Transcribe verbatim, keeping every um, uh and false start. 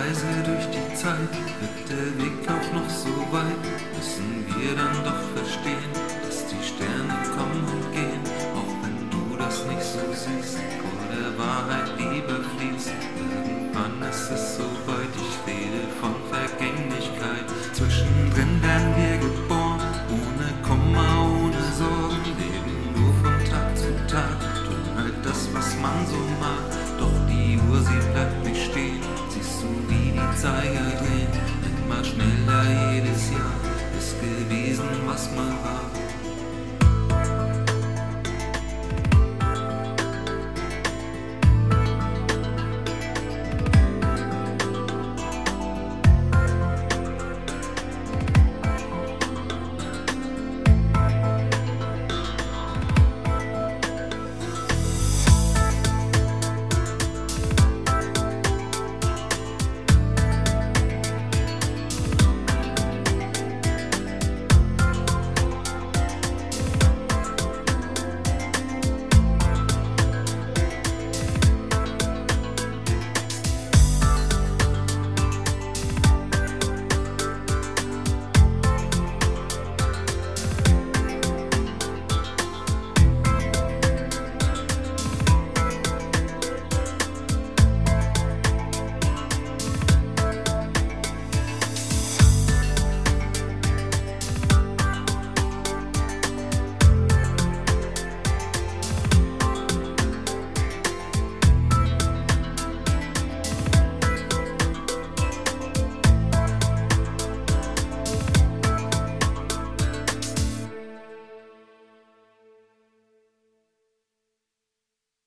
Reise durch die Zeit, wird der Weg auch noch so weit, müssen wir dann doch verstehen, dass die Sterne kommen und gehen, auch wenn du das nicht so siehst, vor der Wahrheit Liebe fließt. Irgendwann ist es so weit, ich rede von Vergänglichkeit. Zwischendrin werden wir geboren, ohne Kummer, ohne Sorgen, leben nur von Tag zu Tag, tun halt das, was man so mag. Doch die Uhr, sie bleibt nicht stehen, siehst du, wie die Zeiger drehen, immer schneller jedes Jahr, ist gewesen, was mal war.